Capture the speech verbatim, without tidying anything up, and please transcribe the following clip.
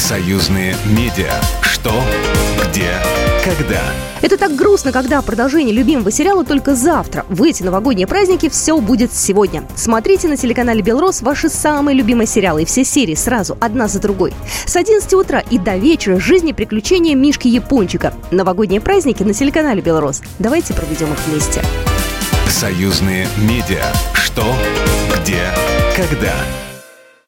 Союзные медиа. Что, где, когда. Это так грустно, когда продолжение любимого сериала только завтра. В эти новогодние праздники все будет сегодня. Смотрите на телеканале «Белрос» ваши самые любимые сериалы и все серии сразу, одна за другой. С одиннадцати утра и до вечера жизнь и приключения Мишки Япончика. Новогодние праздники на телеканале «Белрос». Давайте проведем их вместе. Союзные медиа. Что, где, когда.